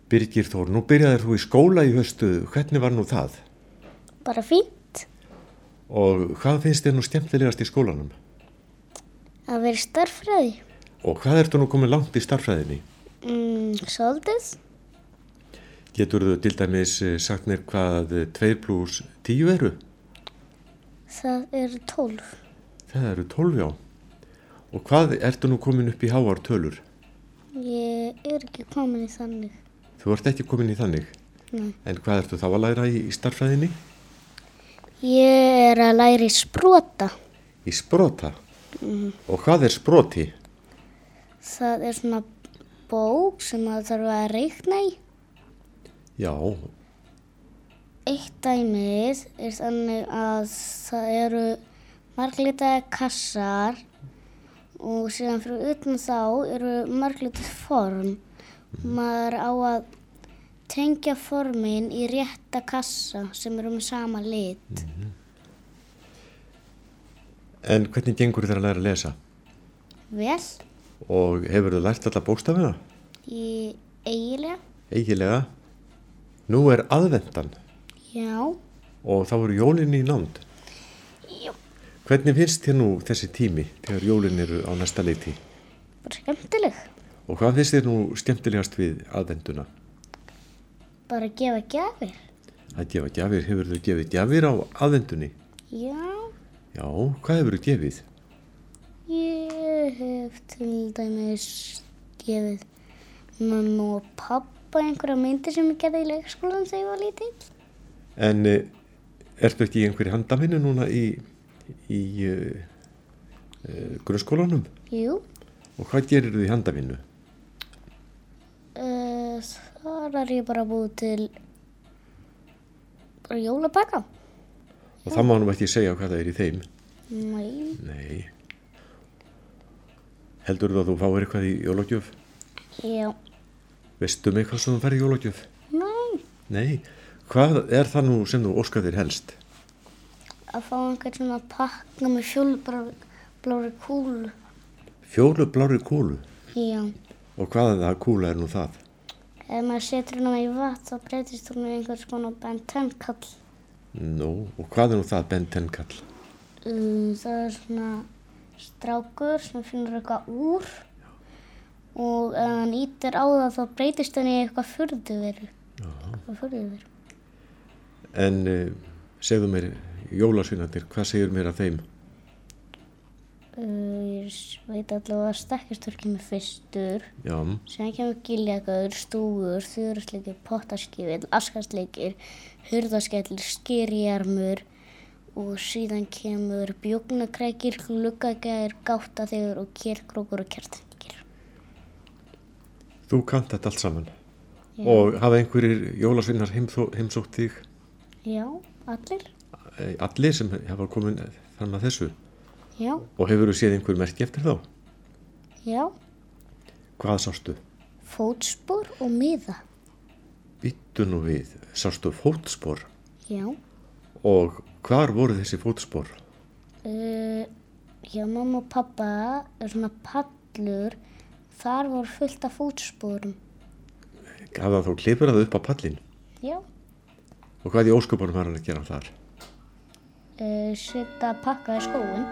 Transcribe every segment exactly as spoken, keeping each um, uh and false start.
Birgir Þór, nú byrjaðir þú í skóla í haustu, hvernig var nú það? Bara fínt. Og hvað finnst þér nú skemmtilegast í skólanum? Að vera í stærðfræði. Og hvað ertu nú komin langt í stærðfræðinni? Mm, svolítið. Geturðu til dæmis sagt mér hvað tveir plús tíu eru? Það eru tólf. Það eru tólf, já. Og hvað ertu nú komin upp í háar tölur? Ég er ekki komin í þannig. Þú ert ekki komin í þannig? Nei. En hvað ertu þá að læra í, í stærðfræðinni? Ég er að læra í sprota. Í sprota? Mm. Og hvað er sproti? Það er svona bók sem það þarf að reikna í. Já. Eitt dæmið er þannig að það eru marglitaðir kassar og síðan fyrir utan þá eru marglitað form. Mm. Maður á að tengja formin í rétta kassa sem eru með sama lit. Mm-hmm. En hvernig gengur þér að læra að lesa? Vel. Og hefur þú lært alla bókstafina? Í eiginlega. Eiginlega? Nú er aðventan. Já. Og þá eru jólin í nánd. Já. Hvernig finnst þér nú þessi tími þegar jólin eru á næsta leyti? Bara skemmtileg. Og hvað finnst þér nú skemmtilegast við aðventuna? Bara að gefa gjafir. Að gefa gjafir, hefur þú gefið gjafir á aðventunni? Já. Já, hvað hefur þú gefið? Ég hef til dæmis gefið mömmu og pappa einhverja myndir sem ég gerði í leikskólanum þegar ég var lítill. En ertu ekki í einhverju handavinnu núna í, í uh, uh, grunnskólanum? Jú. Og hvað gerir þú í handavinnu? Uh, þar er ég bara búið til bara jólabaka. Og það má nú ekki segja hvað það er í þeim? Nei. Nei. Heldur þú að þú fáir eitthvað í jólagjöf? Já. Veistu mig hvað sem þú fær í jólagjöf? Nei. Nei. Hvað er það nú sem þú óskar þér helst? Að fá einhvern svona pakka með fjólublári kúlu. Fjólublári kúlu? Já. Og hvaða kúla er nú það? Ef maður setur hana í vatn þá breytist hún í einhvers konar Ben ten kall. Nú, og hvað er nú það Ben ten kall? Um, það er svona strákur sem finnur eitthvað úr. Já. Og ef hann ýtir á það þá breytist hann í eitthvað furðuveru. Já. Eitthvað furðuveru. En uh, segðu mér, jólasveinarnir, hvað segir mér af þeim? Uh, ég veit allavega að stekkjastur kemur fyrstur. Já. Síðan kemur giljakauður, stúgur, þurrasleikir, pottaskífill, askasleikir, hurðaskellir, skyrjarmur og síðan kemur bjógnakrækir, gluggagæðir, gáttaþefur og kérkrókur og kertangir. Þú kannt þetta allt saman. Já. Og hafa einhverjir jólasveinar heimsótt þig? Já, allir. Allir sem hafa komin fram að þessu? Já. Og hefur þú séð einhver merki eftir þá? Já. Hvað sástu? Fótspor og miða. Bíddu nú við, sástu fótspor? Já. Og hvar voru þessi fótspor? Uh, já, mamma og pappa er svona pallur. Þar voru fullt af fótsporum. Hafði hann þá klifrað upp á pallin? Já. Og hvað í ósköpunum var hann að gera þar? Uh, Setja pakka í skóinn.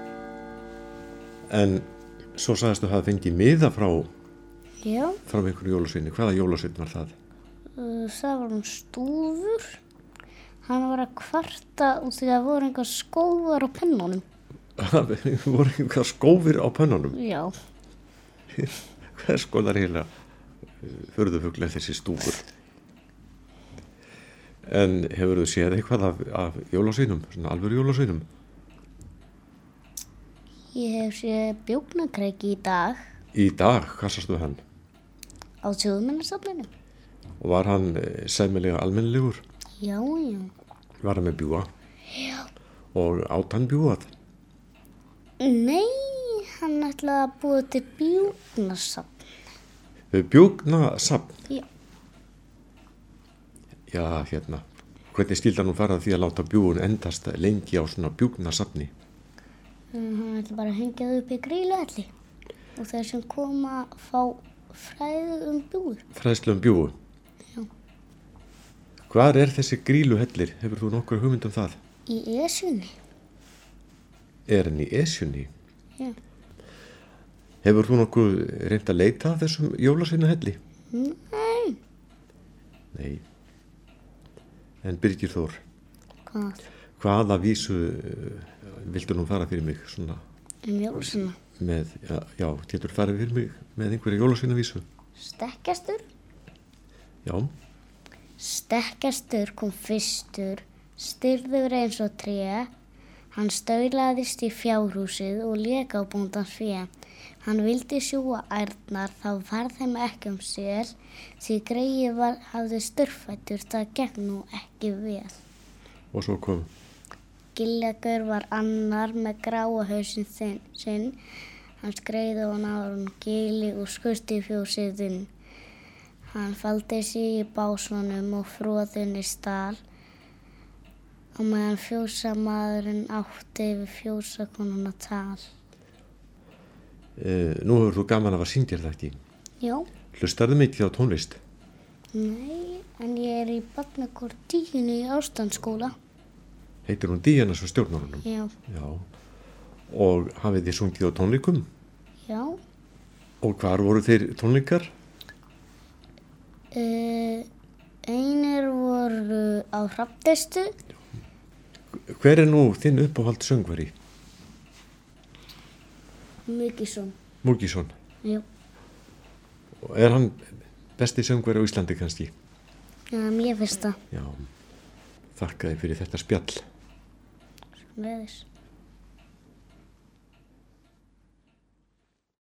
En svo sagðist þú hafa fengið miða frá, Já. frá einhverju jólasveini. Hvaða jólasvein var það? Uh, það var um stúfur. Hann var að kvarta út því að það voru einhver skófar á pennunum. Það voru einhver skófir á pennunum? Já. Hvað er skoðar eiginlega furðufugl eftir þessi stúfur? En hefur þú séð eitthvað af, af jólasveinum, svona alvöru jólasveinum? Ég hef séð bjógnakræki í dag. Í dag? Hvað sástu hann? Á Þjóðminjasafninu. Og var hann sæmilega almennilegur? Já, já. Var hann með bjúga? Já. Og át hann bjúgað? Nei, hann ætlaði að búa til bjúgnasafn. Bjúgnasafn? Já. Já, hérna. Hvernig skildi hann nú fara því að láta bjúgun endast lengi á svona bjúgnasafni? Um, hann ætla bara að hengja þau upp í grýluhelli og þeir sem koma fá fræðu um bjúgu. Fræðslu um bjúgu? Hvar er þessi Grýluhellir? Hefur þú nokkur hugmynd um það? Í Esjunni. Er hann í Esjunni? Já. Hefur þú nokkuð reynt að leita að þessum jólasveinahelli? Nei. Nei. En Birgir Þór, Hvað? hvaða vísu uh, viltu nú fara fyrir mig svona Um jólasveina. með, já, já getur farið fyrir mig með einhverja jólasveinavísu? Stekkjastur. Já, Stekkjastur kom fyrstur, styrður eins og tré. Hann staulaðist í fjárhúsið og lék á bóndans fé. Hann vildi sjúga ærnar, þá var þeim ekki um sel, því greið var, hafði störfættur, það gekk nú ekki vel. og svo kom Giljagur var annar með gráa hausinn þinn- sinn. Hann skreið og náður hann gili og skusti í fjósið inn. Hann faldi sig í básvanum og froðunni stál. Á meðan fjósamaðurinn átti við fjósakonuna tal. uh, Nú hefur þú gaman af að syngja þetta ekki. Já. Hlustarðu mikið á tónlist? Nei, en ég er í barnakór tíunni í ástandsskóla. Heitir hún Díana svo stjórnarunum? Já. Já. Og hafið þið sungið á tónleikum? Já. Og hvar voru þeir tónleikar? Uh, einir voru á Hrafnistu. Hver er nú þinn uppáhald söngvari? Múkisson. Múkisson. Já. Og er hann besti söngvari á Íslandi kannski? Já, mér finnst það. Já. Þakka þér fyrir þetta spjall. Leðis.